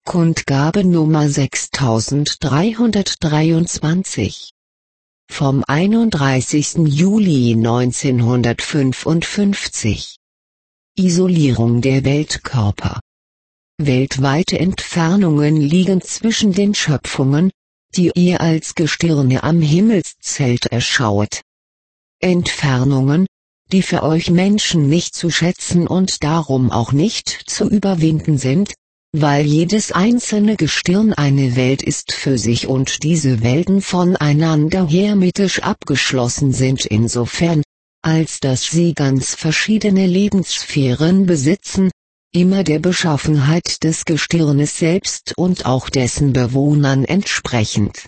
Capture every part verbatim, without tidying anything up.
Kundgabe Nummer sechstausenddreihundertdreiundzwanzig. Vom einunddreißigsten Juli neunzehnhundertfünfundfünfzig. Isolierung der Weltkörper. Weltweite Entfernungen liegen zwischen den Schöpfungen, die ihr als Gestirne am Himmelszelt erschaut. Entfernungen, die für euch Menschen nicht zu schätzen und darum auch nicht zu überwinden sind, weil jedes einzelne Gestirn eine Welt ist für sich und diese Welten voneinander hermetisch abgeschlossen sind insofern, als dass sie ganz verschiedene Lebenssphären besitzen, immer der Beschaffenheit des Gestirnes selbst und auch dessen Bewohnern entsprechend.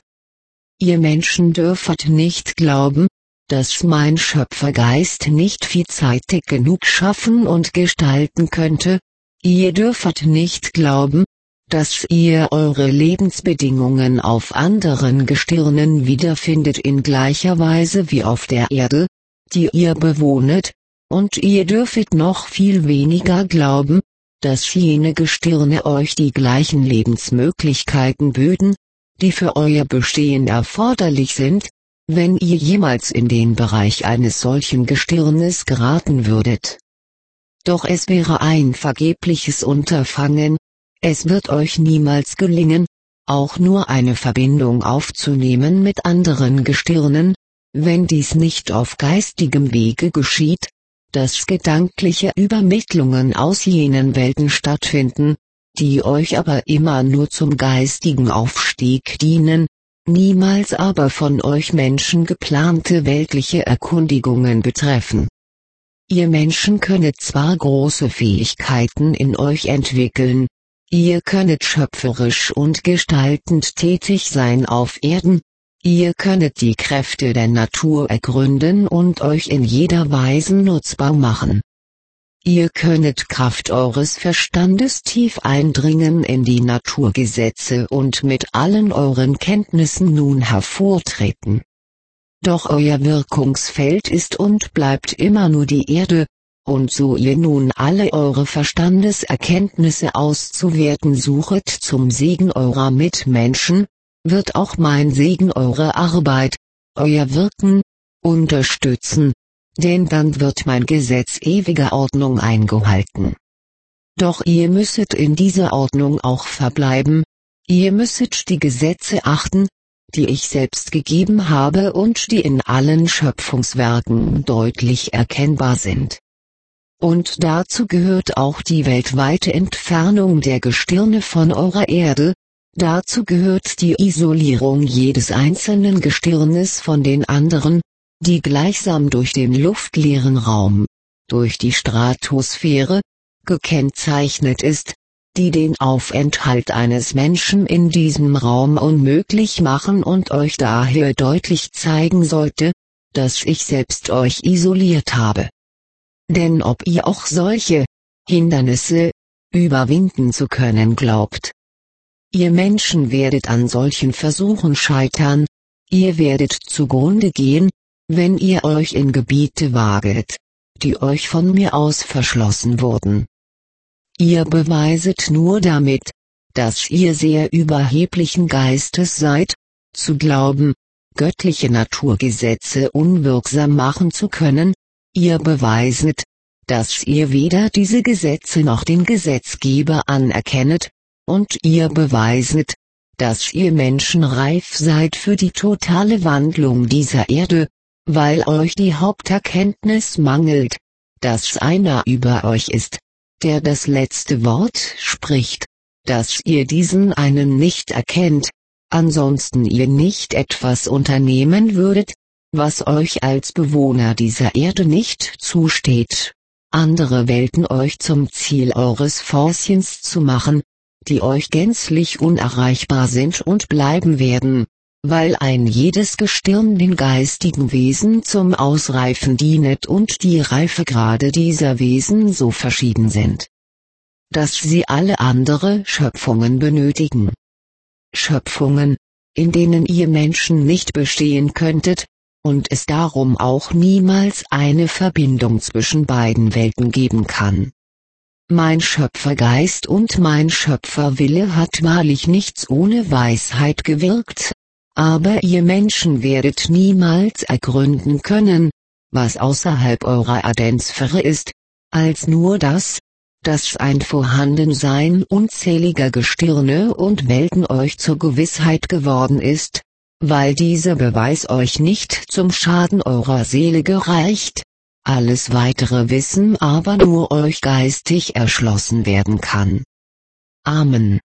Ihr Menschen dürfet nicht glauben, dass mein Schöpfergeist nicht vielseitig genug schaffen und gestalten könnte. Ihr dürfet nicht glauben, dass ihr eure Lebensbedingungen auf anderen Gestirnen wiederfindet in gleicher Weise wie auf der Erde, die ihr bewohnet, und ihr dürfet noch viel weniger glauben, dass jene Gestirne euch die gleichen Lebensmöglichkeiten böten, die für euer Bestehen erforderlich sind, wenn ihr jemals in den Bereich eines solchen Gestirnes geraten würdet. Doch es wäre ein vergebliches Unterfangen, es wird euch niemals gelingen, auch nur eine Verbindung aufzunehmen mit anderen Gestirnen, wenn dies nicht auf geistigem Wege geschieht, dass gedankliche Übermittlungen aus jenen Welten stattfinden, die euch aber immer nur zum geistigen Aufstieg dienen, niemals aber von euch Menschen geplante weltliche Erkundigungen betreffen. Ihr Menschen könnet zwar große Fähigkeiten in euch entwickeln, ihr könnet schöpferisch und gestaltend tätig sein auf Erden, ihr könnet die Kräfte der Natur ergründen und euch in jeder Weise nutzbar machen. Ihr könnet Kraft eures Verstandes tief eindringen in die Naturgesetze und mit allen euren Kenntnissen nun hervortreten. Doch euer Wirkungsfeld ist und bleibt immer nur die Erde, und so ihr nun alle eure Verstandeserkenntnisse auszuwerten suchet zum Segen eurer Mitmenschen, wird auch mein Segen eure Arbeit, euer Wirken, unterstützen, denn dann wird mein Gesetz ewiger Ordnung eingehalten. Doch ihr müsset in dieser Ordnung auch verbleiben, ihr müsset die Gesetze achten, die ich selbst gegeben habe und die in allen Schöpfungswerken deutlich erkennbar sind. Und dazu gehört auch die weltweite Entfernung der Gestirne von eurer Erde, dazu gehört die Isolierung jedes einzelnen Gestirnes von den anderen, die gleichsam durch den luftleeren Raum, durch die Stratosphäre, gekennzeichnet ist, die den Aufenthalt eines Menschen in diesem Raum unmöglich machen und euch daher deutlich zeigen sollte, dass ich selbst euch isoliert habe. Denn ob ihr auch solche Hindernisse überwinden zu können glaubt. Ihr Menschen werdet an solchen Versuchen scheitern, ihr werdet zugrunde gehen, wenn ihr euch in Gebiete waget, die euch von mir aus verschlossen wurden. Ihr beweiset nur damit, dass ihr sehr überheblichen Geistes seid, zu glauben, göttliche Naturgesetze unwirksam machen zu können, ihr beweiset, dass ihr weder diese Gesetze noch den Gesetzgeber anerkennet, und ihr beweiset, dass ihr Menschen reif seid für die totale Wandlung dieser Erde, weil euch die Haupterkenntnis mangelt, dass einer über euch ist, der das letzte Wort spricht, dass ihr diesen einen nicht erkennt, ansonsten ihr nicht etwas unternehmen würdet, was euch als Bewohner dieser Erde nicht zusteht, andere Welten euch zum Ziel eures Forschens zu machen, die euch gänzlich unerreichbar sind und bleiben werden, weil ein jedes Gestirn den geistigen Wesen zum Ausreifen dienet und die Reifegrade dieser Wesen so verschieden sind, dass sie alle andere Schöpfungen benötigen. Schöpfungen, in denen ihr Menschen nicht bestehen könntet, und es darum auch niemals eine Verbindung zwischen beiden Welten geben kann. Mein Schöpfergeist und mein Schöpferwille hat wahrlich nichts ohne Weisheit gewirkt, aber ihr Menschen werdet niemals ergründen können, was außerhalb eurer Adendsphäre ist, als nur das, dass ein Vorhandensein unzähliger Gestirne und Welten euch zur Gewissheit geworden ist, weil dieser Beweis euch nicht zum Schaden eurer Seele gereicht, alles weitere Wissen aber nur euch geistig erschlossen werden kann. Amen.